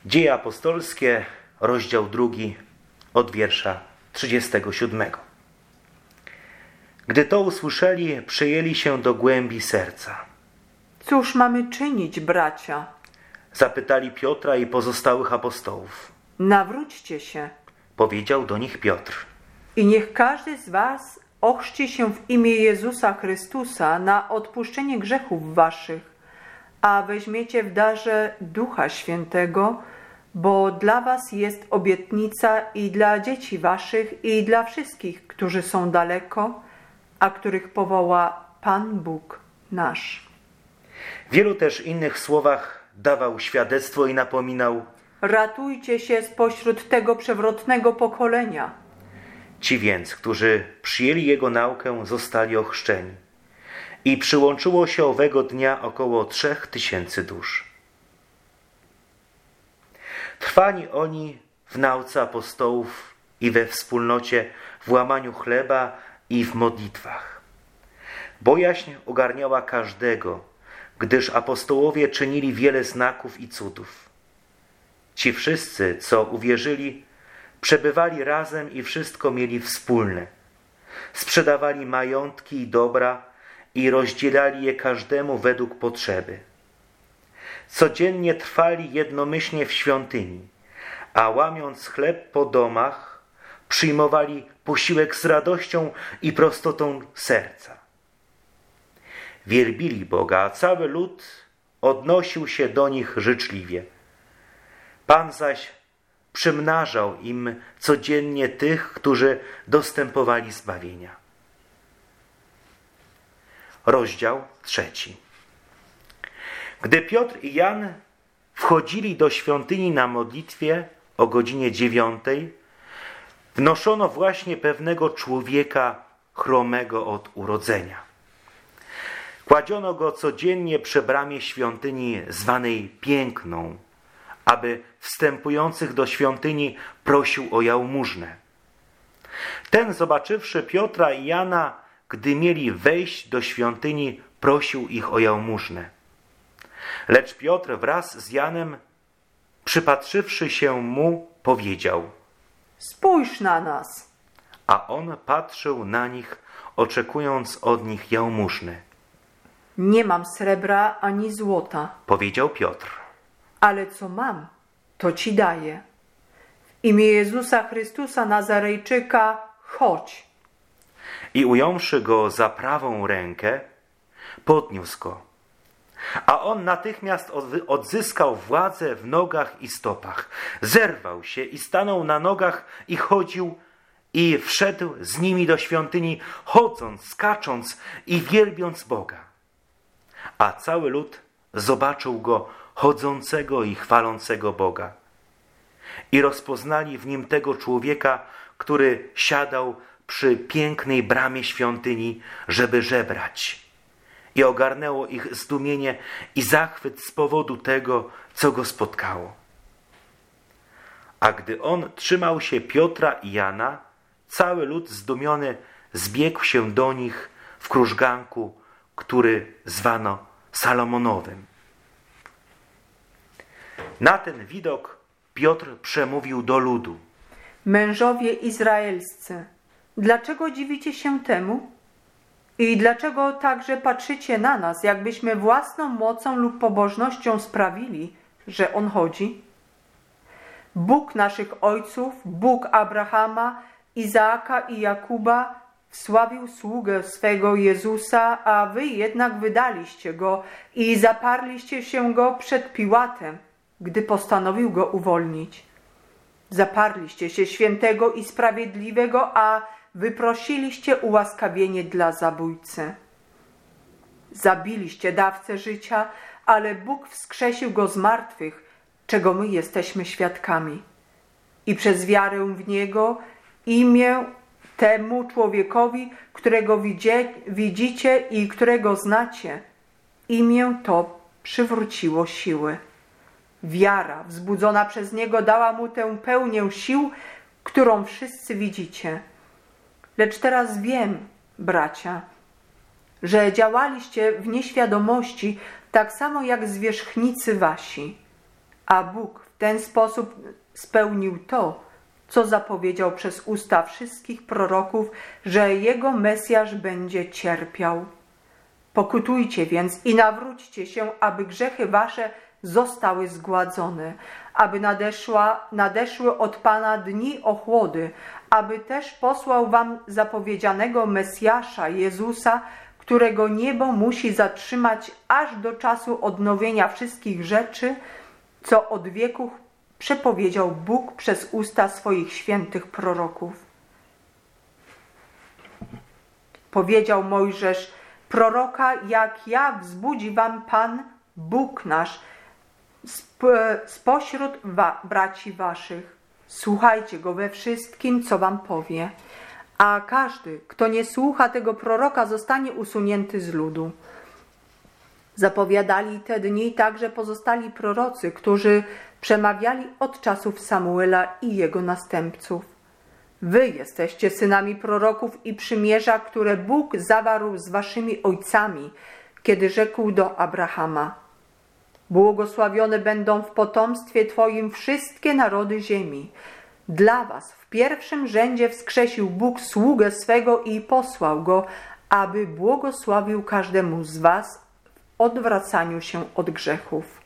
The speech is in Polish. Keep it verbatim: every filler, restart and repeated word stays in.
Dzieje apostolskie, rozdział drugi, od wiersza trzydziestego siódmego. Gdy to usłyszeli, przyjęli się do głębi serca. Cóż mamy czynić, bracia? Zapytali Piotra i pozostałych apostołów. Nawróćcie się Powiedział do nich Piotr. i niech każdy z was ochrzci się w imię Jezusa Chrystusa na odpuszczenie grzechów waszych, a weźmiecie w darze Ducha Świętego, bo dla was jest obietnica i dla dzieci waszych, i dla wszystkich, którzy są daleko, a których powoła Pan Bóg nasz. W wielu też innych słowach dawał świadectwo i napominał: Ratujcie się spośród tego przewrotnego pokolenia. Ci więc, którzy przyjęli jego naukę, zostali ochrzczeni. I przyłączyło się owego dnia około trzech tysięcy dusz. Trwali oni w nauce apostołów i we wspólnocie, w łamaniu chleba i w modlitwach. Bojaźń ogarniała każdego, gdyż apostołowie czynili wiele znaków i cudów. Ci wszyscy, co uwierzyli, przebywali razem i wszystko mieli wspólne. Sprzedawali majątki i dobra i rozdzielali je każdemu według potrzeby. Codziennie trwali jednomyślnie w świątyni, a łamiąc chleb po domach, przyjmowali posiłek z radością i prostotą serca. Wielbili Boga, a cały lud odnosił się do nich życzliwie. Pan zaś przymnażał im codziennie tych, którzy dostępowali zbawienia. Rozdział trzeci. Gdy Piotr i Jan wchodzili do świątyni na modlitwie o godzinie dziewiątej, wnoszono właśnie pewnego człowieka chromego od urodzenia. Kładziono go codziennie przy bramie świątyni zwanej Piękną, aby wstępujących do świątyni prosił o jałmużnę. Ten, zobaczywszy Piotra i Jana, gdy mieli wejść do świątyni, prosił ich o jałmużnę. Lecz Piotr wraz z Janem, przypatrzywszy się mu, powiedział: Spójrz na nas. A on patrzył na nich, oczekując od nich jałmużny. Nie mam srebra ani złota, Powiedział Piotr. ale co mam, to ci daję. W imię Jezusa Chrystusa Nazarejczyka chodź. I ująwszy go za prawą rękę, podniósł go. A on natychmiast odzyskał władzę w nogach i stopach. Zerwał się i stanął na nogach i chodził, i wszedł z nimi do świątyni, chodząc, skacząc i wielbiąc Boga. A cały lud zobaczył go chodzącego i chwalącego Boga. I rozpoznali w nim tego człowieka, który siadał przy pięknej bramie świątyni, żeby żebrać. I ogarnęło ich zdumienie i zachwyt z powodu tego, co go spotkało. A gdy on trzymał się Piotra i Jana, cały lud zdumiony zbiegł się do nich w krużganku, który zwano Salomonowym. Na ten widok Piotr przemówił do ludu. Mężowie izraelscy, dlaczego dziwicie się temu? I dlaczego także patrzycie na nas, jakbyśmy własną mocą lub pobożnością sprawili, że On chodzi? Bóg naszych ojców, Bóg Abrahama, Izaaka i Jakuba wsławił sługę swego Jezusa, a wy jednak wydaliście Go i zaparliście się Go przed Piłatem, gdy postanowił Go uwolnić. Zaparliście się świętego i sprawiedliwego, a wyprosiliście ułaskawienie dla zabójcy. Zabiliście dawcę życia, ale Bóg wskrzesił go z martwych, czego my jesteśmy świadkami. I przez wiarę w Niego imię temu człowiekowi, którego widzie, widzicie i którego znacie, imię to przywróciło siły. Wiara wzbudzona przez Niego dała mu tę pełnię sił, którą wszyscy widzicie. Lecz teraz wiem, bracia, że działaliście w nieświadomości tak samo jak zwierzchnicy wasi. A Bóg w ten sposób spełnił to, co zapowiedział przez usta wszystkich proroków, że Jego Mesjasz będzie cierpiał. Pokutujcie więc i nawróćcie się, aby grzechy wasze zostały zgładzone, aby nadeszła, nadeszły od Pana dni ochłody, aby też posłał wam zapowiedzianego Mesjasza, Jezusa, którego niebo musi zatrzymać aż do czasu odnowienia wszystkich rzeczy, co od wieków przepowiedział Bóg przez usta swoich świętych proroków. Powiedział Mojżesz: proroka jak ja wzbudzi wam Pan, Bóg nasz, spośród wa- braci waszych. Słuchajcie go we wszystkim, co wam powie. A każdy, kto nie słucha tego proroka, zostanie usunięty z ludu. Zapowiadali te dni także pozostali prorocy, którzy przemawiali od czasów Samuela i jego następców. Wy jesteście synami proroków i przymierza, które Bóg zawarł z waszymi ojcami, kiedy rzekł do Abrahama: błogosławione będą w potomstwie twoim wszystkie narody ziemi. Dla was w pierwszym rzędzie wskrzesił Bóg sługę swego i posłał go, aby błogosławił każdemu z was w odwracaniu się od grzechów.